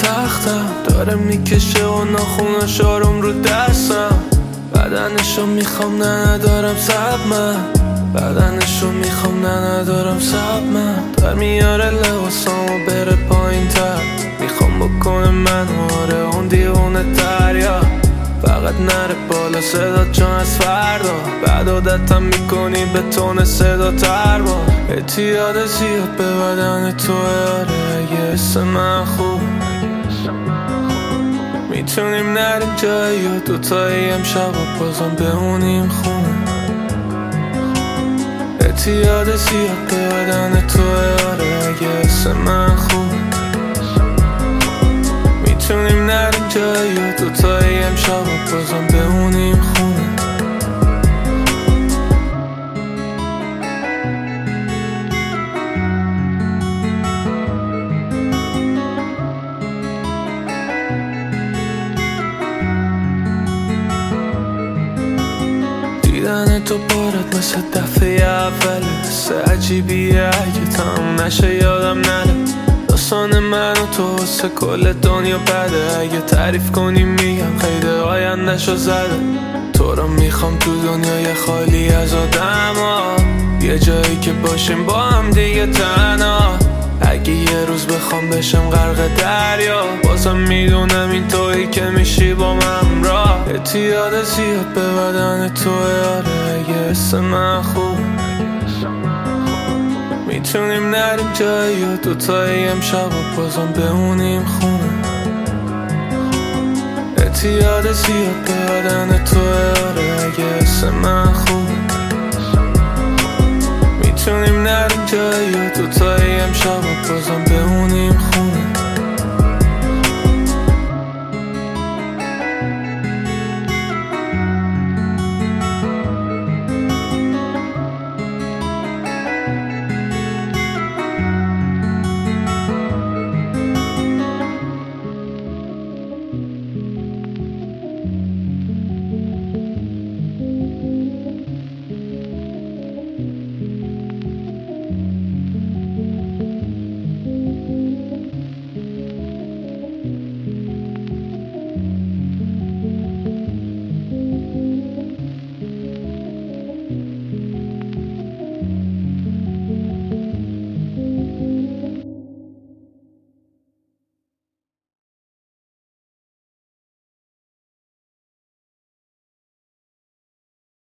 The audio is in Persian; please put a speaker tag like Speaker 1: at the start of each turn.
Speaker 1: سختم داره میکشه و ناخوناش آروم رو دستم. بدنشو میخوام نه ندارم سب من، بدنشو میخوام نه ندارم سب من. در میاره لباسامو بره پایین تر، میخوام بکنه من آره اون دیوونه دریا. فقط نره بالا صدا چون از فردا بعد عادتم میکنی به تون صدا تر با. اعتیاد زیاد به بدن تو آره اگه حس من خوب میتونیم نریم جایی یا دوتایی امشب و بازم بمونیم خونه. اعتیاد زیاد به بدن تو آره اگه حس من خوب میتونیم نریم جایی یا دوتایی امشب و بازم بمونیم خونه. دیدن تو بارد مثل دفعه اوله، حس عجیبیه اگه تمام نشه یادم نره. داستان من و تو حس کل دنیا بده، اگه تعریف کنی میگم خیلی آیندهشو زده. تو رو میخوام تو دنیای خالی از آدم ها، یه جایی که باشیم با هم دیگه تنها. اگه یه روز بخوام بشم غرق دریا، بازم میدونم این تویی که میشی با من را. اعتیاد زیاد به بدن تو آره اگه حس من خوب میتونیم نریم جایی یا دوتایی امشب و بازم بمونیم خونه. اعتیاد زیاد به بدن تو آره اگه حس من خوب میتونیم نریم جایی یا دوتایی امشب و بازم بمونیم